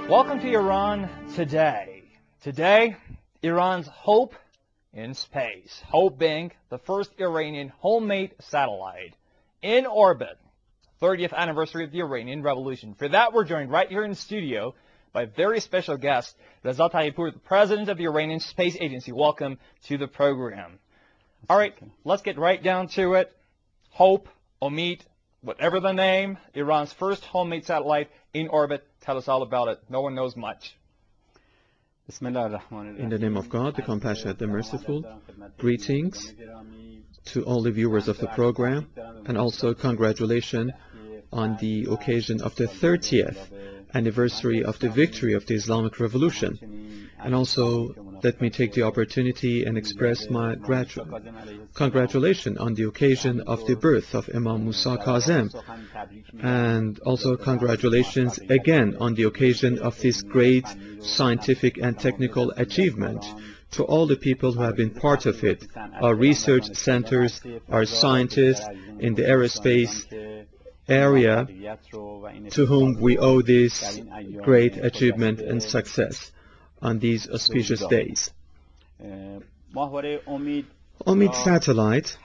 Welcome to Iran Today. Today, Iran's hope in space. Hope being the first Iranian homemade satellite in orbit. 30th anniversary of the Iranian Revolution. For that, we're joined right here in the studio by a very special guest, Reza Tayyippour, the president of the Iranian Space Agency. Welcome to the program. All right, let's get right down to it. Hope, Omid, whatever the name, Iran's first homemade satellite in orbit. Tell us all about it. No one knows much. In the name of God, the compassionate, the merciful, greetings to all the viewers of the program, and also congratulations on the occasion of the 30th anniversary of the victory of the Islamic Revolution. And also, let me take the opportunity and express my congratulations on the occasion of the birth of Imam Musa Kazem, and also congratulations again on the occasion of this great scientific and technical achievement to all the people who have been part of it, our research centers, our scientists in the aerospace area, to whom we owe this great achievement and success on these auspicious days. Omid satellite,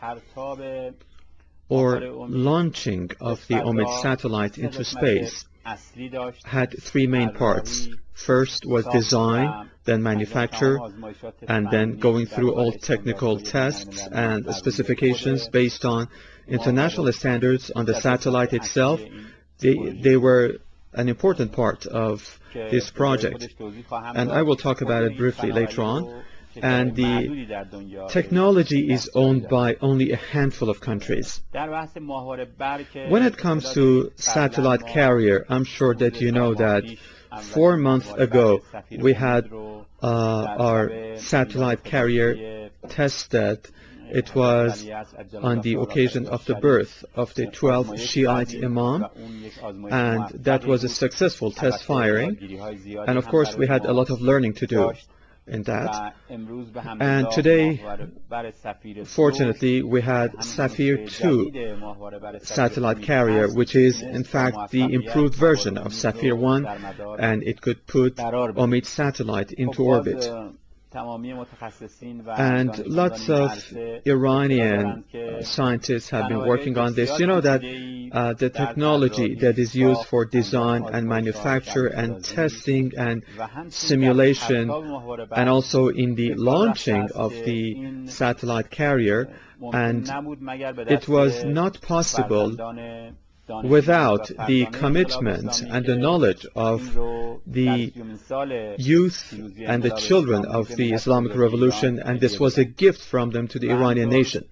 or launching of the Omid satellite into space, had three main parts. First was design, then manufacture, and then going through all technical tests and specifications based on international standards on the satellite itself. They were an important part of this project, and I will talk about it briefly later on. And the technology is owned by only a handful of countries. When it comes to satellite carrier, I'm sure that you know that 4 months ago we had our satellite carrier tested. It was on the occasion of the birth of the 12th Shiite Imam, and that was a successful test firing. And of course we had a lot of learning to do in that. And today, fortunately, we had Safir 2 satellite carrier, which is in fact the improved version of Safir 1, and it could put Omid satellite into orbit. And lots of Iranian scientists have been working on this. You know that the technology that is used for design and manufacture and testing and simulation, and also in the launching of the satellite carrier, and it was not possible without the commitment and the knowledge of the youth and the children of the Islamic Revolution, and this was a gift from them to the Iranian nation.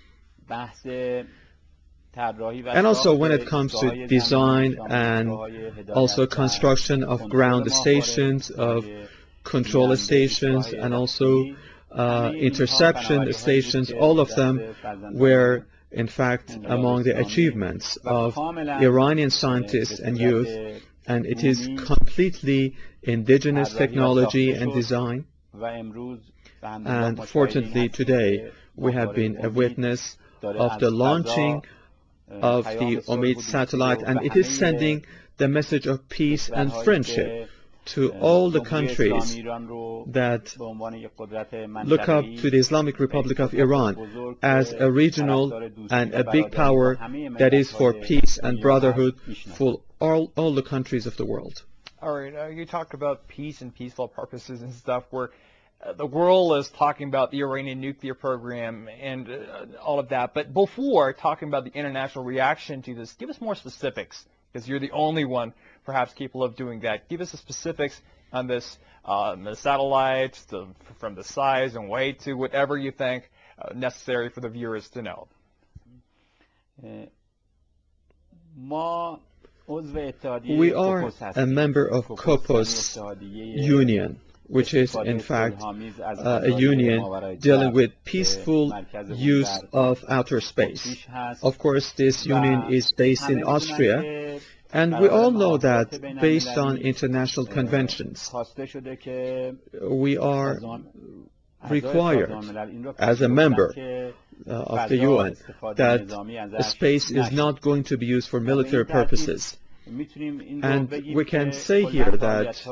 And also when it comes to design and also construction of ground stations, of control stations, and also interception stations, all of them were in fact among the achievements of Iranian scientists and youth, and it is completely indigenous technology and design. And fortunately today we have been a witness of the launching of the Omid satellite, and it is sending the message of peace and friendship to all the countries that look up to the Islamic Republic of Iran as a regional and a big power that is for peace and brotherhood for all the countries of the world. All right, you talked about peace and peaceful purposes and stuff, where the world is talking about the Iranian nuclear program and all of that. But before talking about the international reaction to this, give us more specifics, because you're the only one perhaps capable of doing that. Give us the specifics on this, the satellites, from the size and weight to whatever you think necessary for the viewers to know. We are a member of COPOS Union, which is in fact a union dealing with peaceful use of outer space. Of course, this union is based in Austria, and we all know that based on international conventions, we are required as a member of the UN that space is not going to be used for military purposes. And we can say here that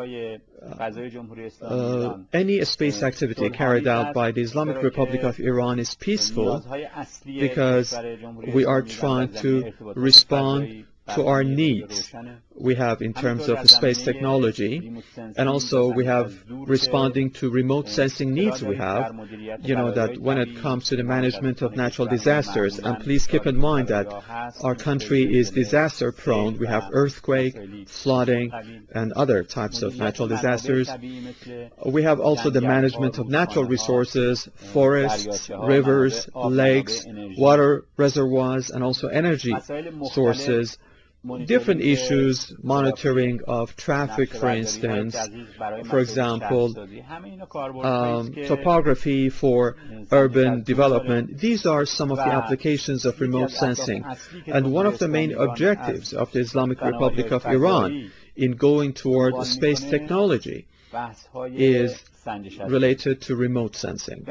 any space activity carried out by the Islamic Republic of Iran is peaceful because we are trying to respond to our needs we have in terms of space technology, and also we have responding to remote sensing needs we have, that when it comes to the management of natural disasters. And please keep in mind that our country is disaster prone. We have earthquake, flooding, and other types of natural disasters. We have also the management of natural resources, forests, rivers, lakes, water reservoirs, and also energy sources. Different issues, monitoring of traffic, for instance, for example, topography for urban development. These are some of the applications of remote sensing. And one of the main objectives of the Islamic Republic of Iran in going toward space technology is related to remote sensing.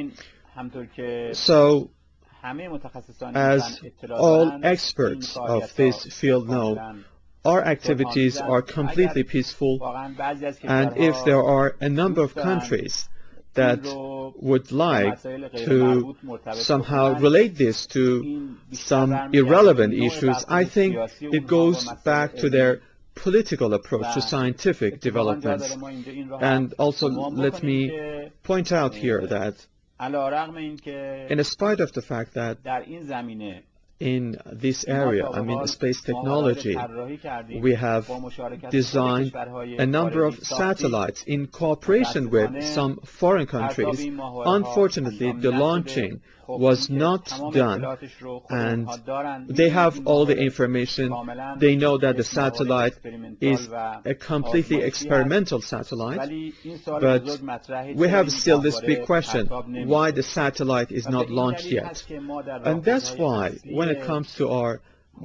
So, as all experts of this field know, our activities are completely peaceful, and if there are a number of countries that would like to somehow relate this to some irrelevant issues, I think it goes back to their political approach to scientific developments. And also, let me point out here that in spite of the fact that in this area, space technology, we have designed a number of satellites in cooperation with some foreign countries. Unfortunately, the launching was not done, and they have all the information. They know that the satellite is a completely experimental satellite, but we have still this big question, why the satellite is not launched yet. And that's why, when it comes to our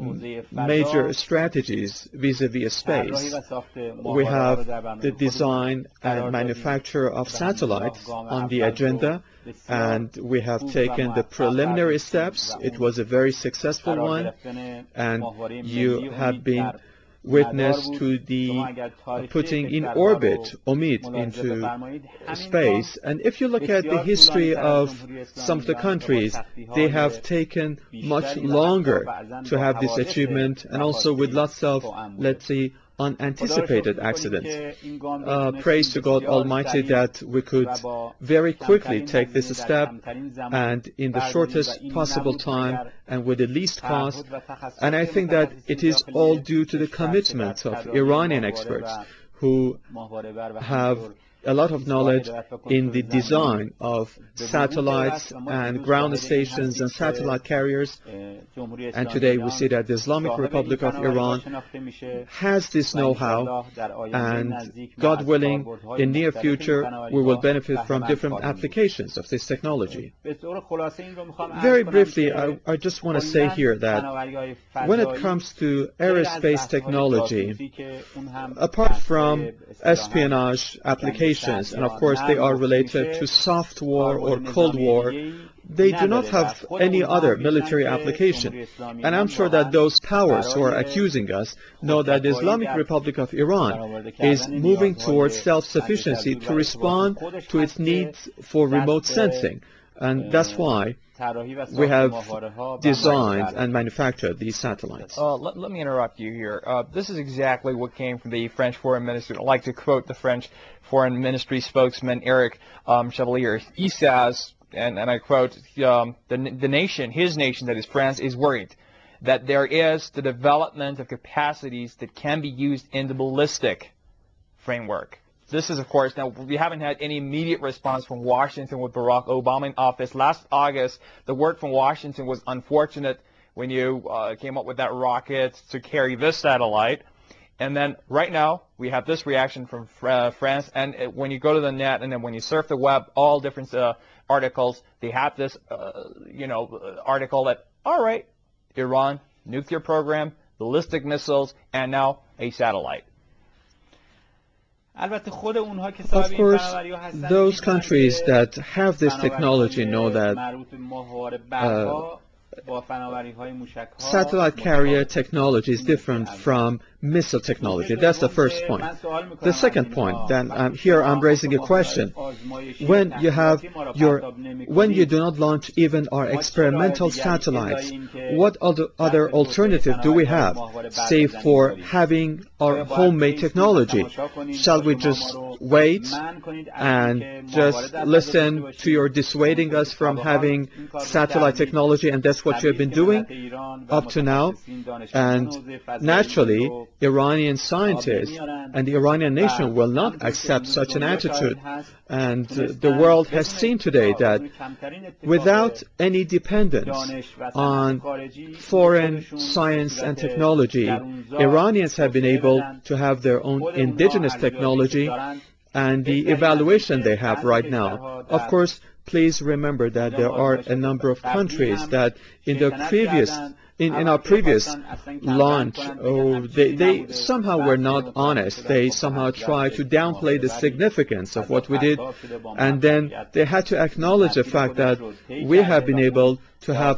major strategies vis-a-vis space, we have the design and manufacture of satellites on the agenda, and we have taken the preliminary steps. It was a very successful one, and you have been witness to the putting in orbit Omid into space. And if you look at the history of some of the countries, they have taken much longer to have this achievement, and also with lots of, let's say, unanticipated accidents. Praise to God Almighty that we could very quickly take this step, and in the shortest possible time and with the least cost. And I think that it is all due to the commitment of Iranian experts who have a lot of knowledge in the design of satellites and ground stations and satellite carriers. And today we see that the Islamic Republic of Iran has this know-how, and God willing, in near future, we will benefit from different applications of this technology. Very briefly, I just want to say here that when it comes to aerospace technology, apart from espionage applications, and of course they are related to soft war or cold war, they do not have any other military application. And I'm sure that those powers who are accusing us know that the Islamic Republic of Iran is moving towards self-sufficiency to respond to its needs for remote sensing. And that's why we have designed and manufactured these satellites. Let me interrupt you here. This is exactly what came from the French Foreign Ministry. I'd like to quote the French Foreign Ministry spokesman, Eric Chevalier. He says, and I quote, the nation, his nation, that is France, is worried that there is the development of capacities that can be used in the ballistic framework. This is, of course, now we haven't had any immediate response from Washington with Barack Obama in office. Last August, the word from Washington was unfortunate when you came up with that rocket to carry this satellite. And then right now, we have this reaction from France. And when you go to the net and then when you surf the web, all different articles, they have this, article that, all right, Iran, nuclear program, ballistic missiles, and now a satellite. Of course, those countries that have this technology know that satellite carrier technology is different from missile technology. That's the first point. The second point, then here I'm raising a question. When you do not launch even our experimental satellites, what other alternative do we have, save for having our homemade technology? Shall we just wait and just listen to your dissuading us from having satellite technology, and that's what you have been doing up to now? And naturally, Iranian scientists and the Iranian nation will not accept such an attitude. And the world has seen today that without any dependence on foreign science and technology, Iranians have been able to have their own indigenous technology and the evaluation they have right now. Of course, please remember that there are a number of countries that in our previous launch, they somehow were not honest. They somehow tried to downplay the significance of what we did, and then they had to acknowledge the fact that we have been able to have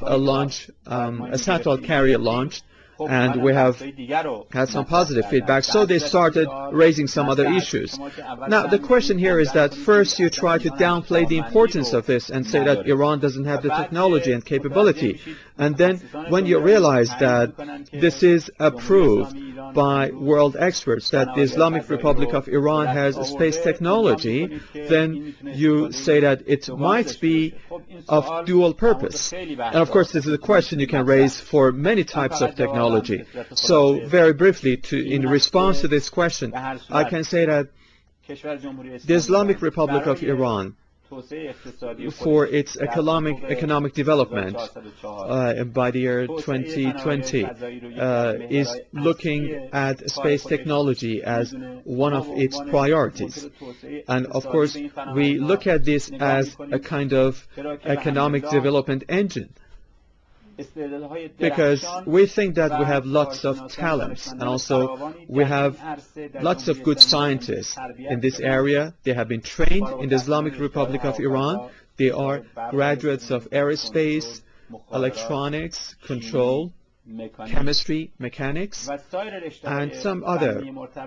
a satellite carrier launched, and we have had some positive feedback, so they started raising some other issues. Now, the question here is that first you try to downplay the importance of this and say that Iran doesn't have the technology and capability, and then when you realize that this is approved by world experts, that the Islamic Republic of Iran has space technology, then you say that it might be of dual purpose. And of course, this is a question you can raise for many types of technology. So very briefly, in response to this question, I can say that the Islamic Republic of Iran, for its economic development by the year 2020, is looking at space technology as one of its priorities. And of course, we look at this as a kind of economic development engine, because we think that we have lots of talents, and also we have lots of good scientists in this area. They have been trained in the Islamic Republic of Iran. They are graduates of aerospace, electronics, control, chemistry, mechanics, and some other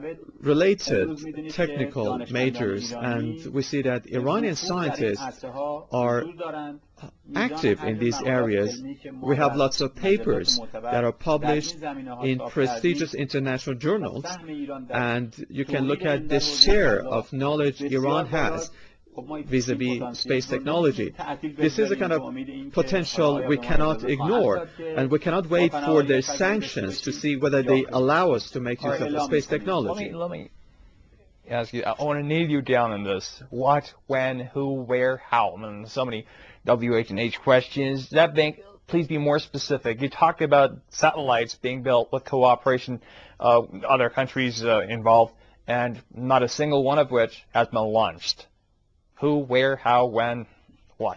related technical majors. And we see that Iranian scientists are active in these areas. We have lots of papers that are published in prestigious international journals, and you can look at the share of knowledge Iran has vis-a-vis space technology. This is a kind of potential we cannot ignore, and we cannot wait for their sanctions to see whether they allow us to make use of the space technology. Let me ask you, I want to nail you down on this. What, when, who, where, how? I mean, so many WH&H questions. Please be more specific. You talked about satellites being built with cooperation of other countries involved, and not a single one of which has been launched. Who, where, how, when, what?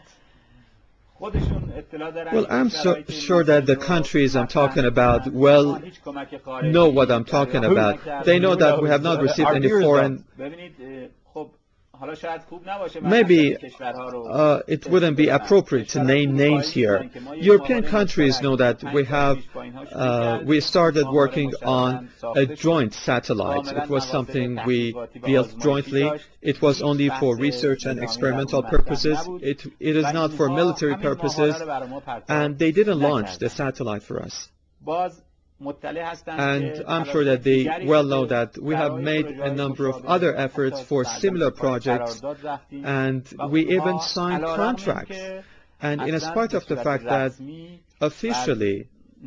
Well, I'm so sure that the countries I'm talking about know what I'm talking about. They know that we have not received any foreign... Maybe it wouldn't be appropriate to name names here. European countries know that we started working on a joint satellite. It was something we built jointly. It was only for research and experimental purposes. It is not for military purposes, and they didn't launch the satellite for us. And I'm sure that they well know that we have made a number of other efforts for similar projects, and we even signed contracts. And in spite of the fact that officially,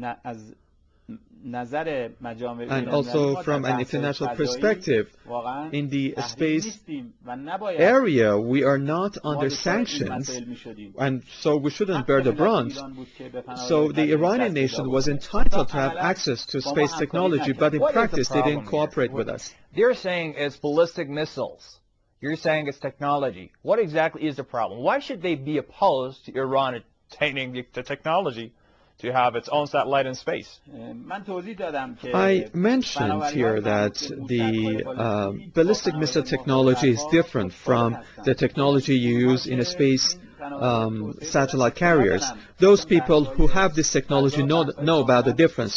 and also from an international perspective, in the space area, we are not under sanctions, and so we shouldn't bear the brunt. So the Iranian nation was entitled to have access to space technology, but in practice they didn't cooperate with us. They're saying it's ballistic missiles. You're saying it's technology. What exactly is the problem? Why should they be opposed to Iran attaining the technology to have its own satellite in space? I mentioned here that the ballistic missile technology is different from the technology you use in a space satellite carriers. Those people who have this technology know about the difference. So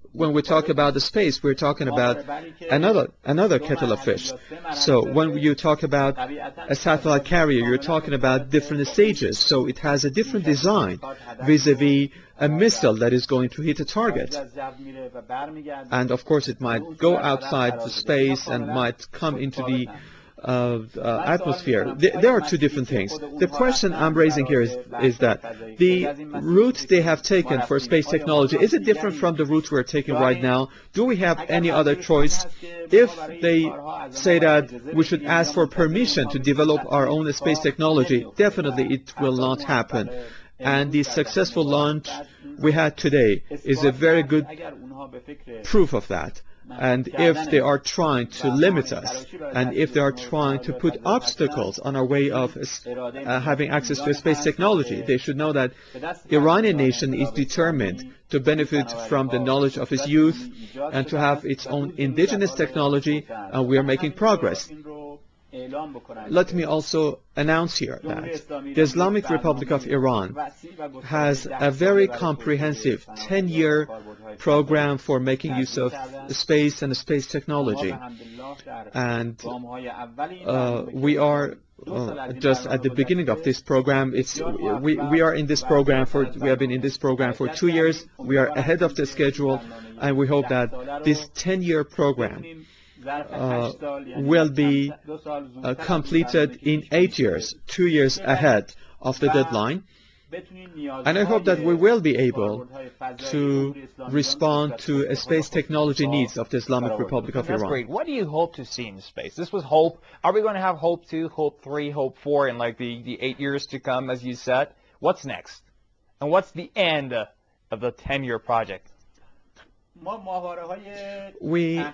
when we talk about the space, we're talking about another kettle of fish. So when you talk about a satellite carrier, you're talking about different stages. So it has a different design vis-a-vis a missile that is going to hit a target. And of course, it might go outside the space and might come into the atmosphere. There are two different things. The question I'm raising here is that the route they have taken for space technology, is it different from the route we're taking right now? Do we have any other choice? If they say that we should ask for permission to develop our own space technology, definitely it will not happen. And the successful launch we had today is a very good proof of that. And if they are trying to limit us, and if they are trying to put obstacles on our way of having access to space technology, they should know that Iranian nation is determined to benefit from the knowledge of its youth and to have its own indigenous technology, and we are making progress. Let me also announce here that the Islamic Republic of Iran has a very comprehensive 10-year program for making use of space and space technology. And we are just at the beginning of this program. We are in this program we have been in this program for 2 years. We are ahead of the schedule, and we hope that this 10-year program will be completed in 8 years, 2 years ahead of the deadline. And I hope that we will be able to respond to space technology needs of the Islamic Republic of Iran. That's great. What do you hope to see in space? This was Hope. Are we going to have Hope 2, Hope 3, Hope 4 in like the 8 years to come, as you said? What's next? And what's the end of the 10-year project? We have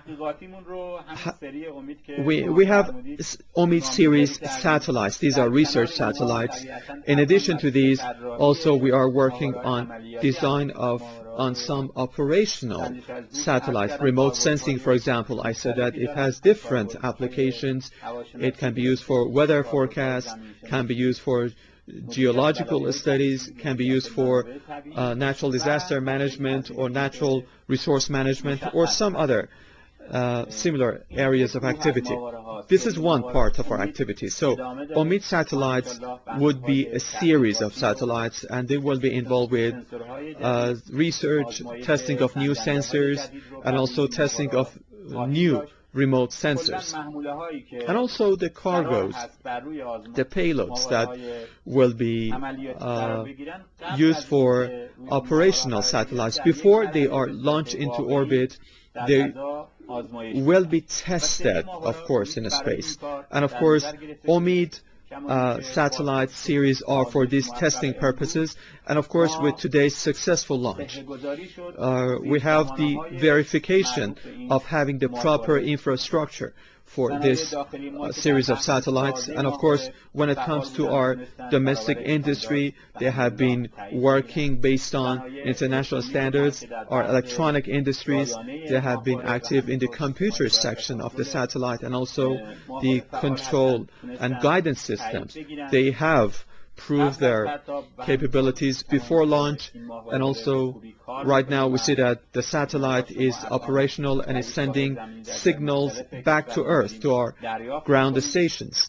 Omid series satellites. These are research satellites. In addition to these, also we are working on design on some operational satellites. Remote sensing, for example, I said that it has different applications. It can be used for weather forecasts, can be used for geological studies, can be used for natural disaster management or natural resource management or some other similar areas of activity. This is one part of our activity. So Omid satellites would be a series of satellites, and they will be involved with research, testing of new sensors, and also testing of new remote sensors, and also the cargoes, the payloads that will be used for operational satellites. Before they are launched into orbit, they will be tested, of course, in space. And of course, Omid satellite series are for these testing purposes, and of course with today's successful launch we have the verification of having the proper infrastructure for this series of satellites. And of course, when it comes to our domestic industry, they have been working based on international standards. Our electronic industries, they have been active in the computer section of the satellite and also the control and guidance systems. They have proved their capabilities before launch, and also right now we see that the satellite is operational and is sending signals back to Earth, to our ground stations.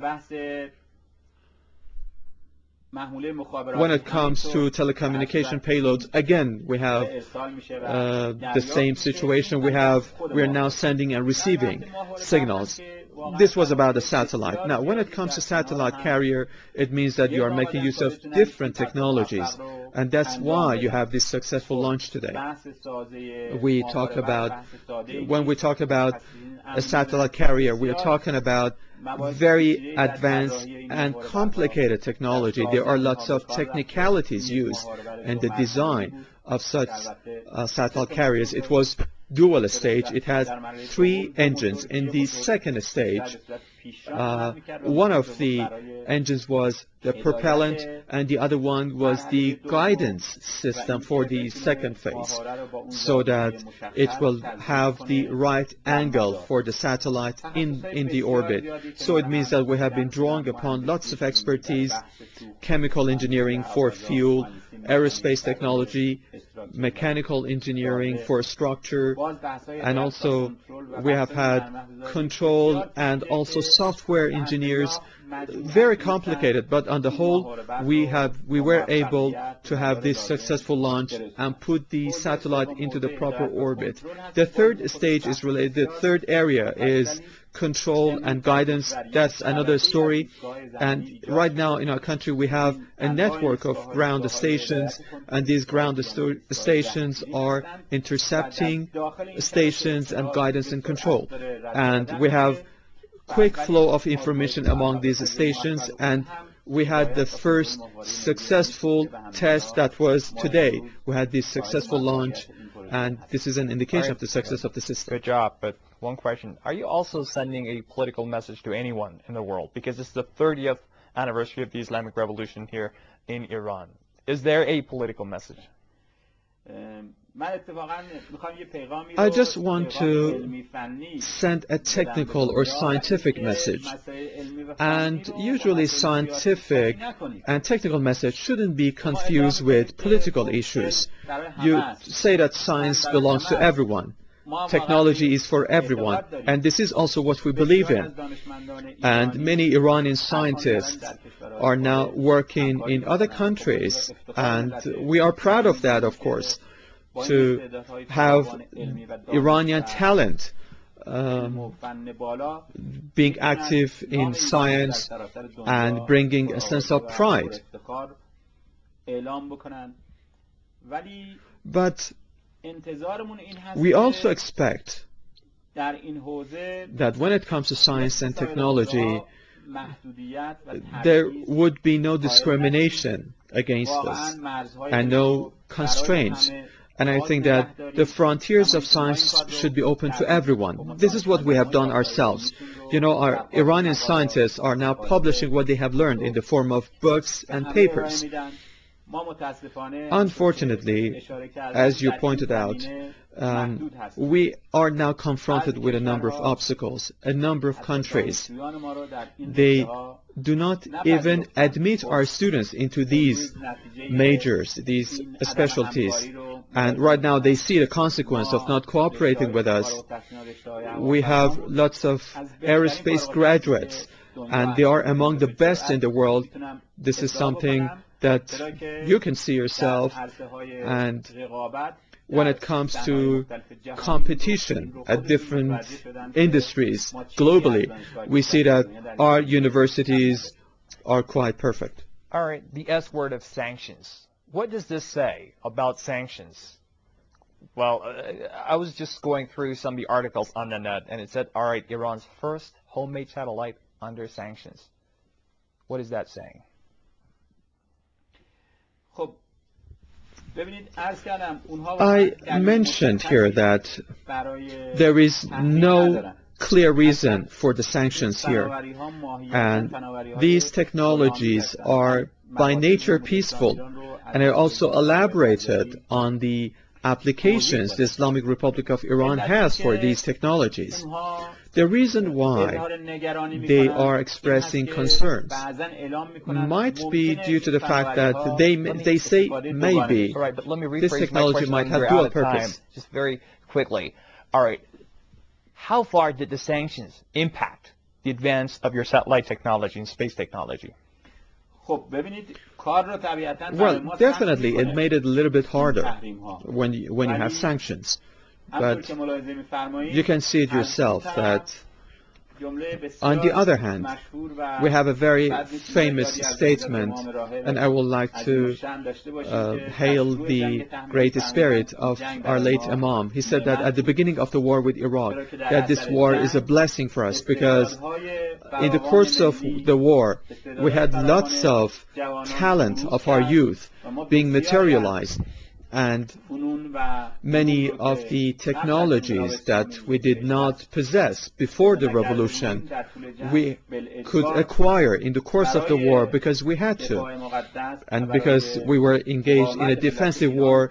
When it comes to telecommunication payloads, again, we have the same situation. We are now sending and receiving signals. This was about a satellite. Now, when it comes to satellite carrier, it means that you are making use of different technologies, and that's why you have this successful launch today. When we talk about a satellite carrier, we are talking about very advanced and complicated technology. There are lots of technicalities used in the design of such satellite carriers. It was dual stage. It has 3 engines. In the second stage, one of the engines was the propellant, and the other one was the guidance system for the second phase, so that it will have the right angle for the satellite in the orbit. So it means that we have been drawing upon lots of expertise, chemical engineering for fuel, aerospace technology, mechanical engineering for structure, and also we have had control and also software engineers. Very complicated, but on the whole, we were able to have this successful launch and put the satellite into the proper orbit. The third stage is related. The third area is control and guidance. That's another story. And right now in our country, we have a network of ground stations, and these ground stations are intercepting stations and guidance and control. And we have quick flow of information among these stations, and we had the first successful test that was today. We had this successful launch, and this is an indication of the success of the system. Good job, but one question. Are you also sending a political message to anyone in the world? Because it's the 30th anniversary of the Islamic Revolution here in Iran. Is there a political message? I just want to send a technical or scientific message. And usually scientific and technical message shouldn't be confused with political issues. You say that science belongs to everyone. Technology is for everyone, and this is also what we believe in. And many Iranian scientists are now working in other countries, and we are proud of that, of course, to have Iranian talent being active in science and bringing a sense of pride. But we also expect that when it comes to science and technology, there would be no discrimination against us and no constraints. And I think that the frontiers of science should be open to everyone. This is what we have done ourselves. You know, our Iranian scientists are now publishing what they have learned in the form of books and papers. Unfortunately, as you pointed out, we are now confronted with a number of obstacles. A number of countries, they do not even admit our students into these majors, these specialties. And right now they see the consequence of not cooperating with us. We have lots of aerospace graduates, and they are among the best in the world. This is something that you can see yourself. And when it comes to competition at different industries globally, we see that our universities are quite perfect. All right, the S word of sanctions. What does this say about sanctions? Well, I was just going through some of the articles on the net, and it said, all right, Iran's first homemade satellite under sanctions. What is that saying? I mentioned here that there is no clear reason for the sanctions here, and these technologies are by nature peaceful, and I also elaborated on the applications the Islamic Republic of Iran has for these technologies. The reason why they are expressing concerns might be due to the fact that they say maybe this technology might have dual purpose. Just very quickly. All right. How far did the sanctions impact the advance of your satellite technology and space technology? Well, definitely it made it a little bit harder when you have sanctions. But you can see it yourself that on the other hand, we have a very famous statement, and I would like to hail the great spirit of our late Imam. He said that at the beginning of the war with Iraq, that this war is a blessing for us, because in the course of the war, we had lots of talent of our youth being materialized, and many of the technologies that we did not possess before the revolution, we could acquire in the course of the war because we had to, and because we were engaged in a defensive war,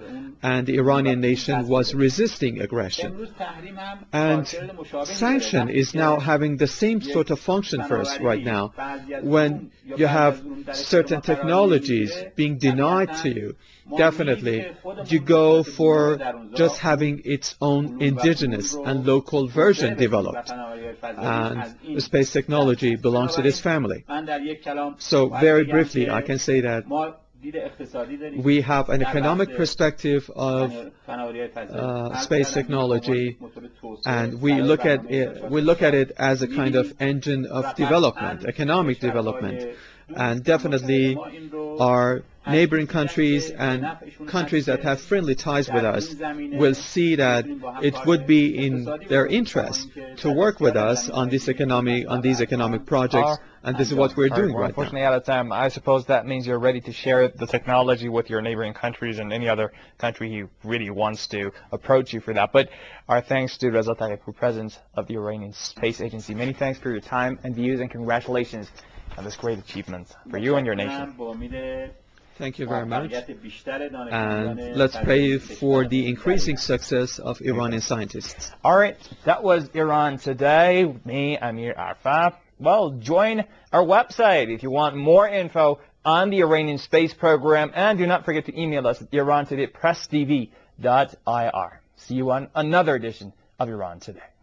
and the Iranian nation was resisting aggression. And sanction is now having the same sort of function for us right now. When you have certain technologies being denied to you, definitely you go for just having its own indigenous and local version developed. And the space technology belongs to this family. So very briefly, I can say that we have an economic perspective of space technology, and we look at it as a kind of engine of development, economic development, and definitely our neighboring countries and countries that have friendly ties with us will see that it would be in their interest to work with us on these economic projects, and this is what we're doing right now. Unfortunately, out of time. I suppose that means you're ready to share the technology with your neighboring countries and any other country who really wants to approach you for that. But our thanks to Reza Tayyipour, President of the Iranian Space Agency. Many thanks for your time and views, and congratulations on this great achievement for you and your nation. Thank you very much. And let's pray for the increasing success of Iranian scientists. All right, that was Iran Today. Me, Amir Arfat. Well, join our website if you want more info on the Iranian space program. And do not forget to email us at IranTodayPressTV.ir. See you on another edition of Iran Today.